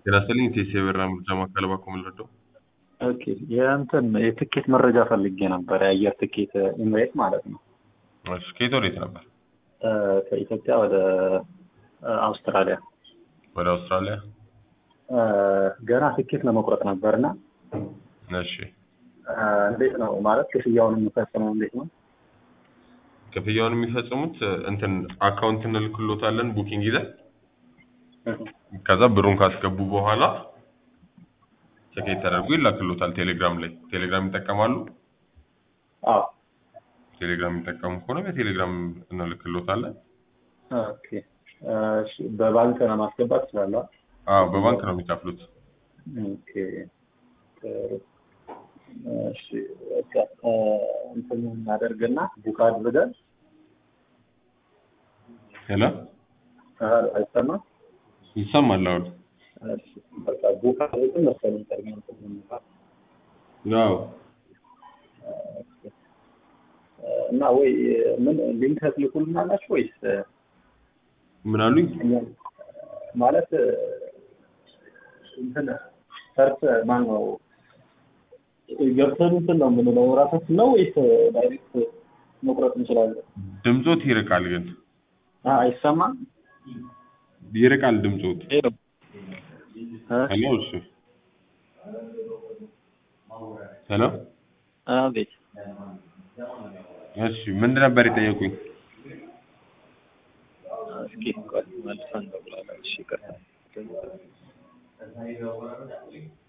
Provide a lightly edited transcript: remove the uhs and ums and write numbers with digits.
ጤናስጥልኝ ቴሴ ብራ ምርጫ ማዕከል ባኮ ምልረዳው። ኦኬ የእንትን የትኬት መረጃ ፈልጌ ነበር። የአየር ትኬት ኢምሬት ማለት ነው። እሺ ከየት ወዴት ነበር? ከኢትዮጵያ ወደ አውስትራሊያ። ወደ አውስትራሊያ? ገና ትኬት ለመቁረጥ ነበርና። እሺ እንዴት ነው ማለት ክፍያውን የሚፈጽመው እንዴት ነው? ክፍያውን የሚፈጽሙት እንትን አካውንት እንልክሎታለን ቡኪንግ ይዘን ከዛ ብሩን ካስገቡ በኋላ ትኬት ተደርጎ ይላክሎታል ቴሌግራም ላይ። ቴሌግራም ይጠቀማሉ? አዎ ቴሌግራም የሚጠቀሙ ከሆነ በቴሌግራም እንልክሎታለን። ኦኬ እሺ በባንክ ነው ማስገባት ይችላል? አዎ በባንክ ነው የሚከፍሉት። ኦኬ እሺ በቃ እንትን እናደርግና ቡክ አድርገን ሄሎ አይሰማም? ይሰማል አሁን? እሺ በቃ ቡክ አድርገን መሰለኝ ተርሚናል ተመልሷል። ነው እና ወይ ምን ሊንክ ትልኩልናላችሁ ወይስ ምን አሉኝ? ማለት እንትን ሰርች ማን ነው ገብተን እንትን ነው የምንለው ራሳችን ነው ወይስ ዳይሬክት መቁረጥ እንችላለን? ድምጾት ይርቃል ግን አይሰማም? ይርቃል ድምጾት። ሄሎ እሺ ሄሎ አቤት። እሺ ምንድን ነበር የጠየቁኝ? እስኪ ቆይ መልሰን እንደውላለን። እሺ ይቅርታ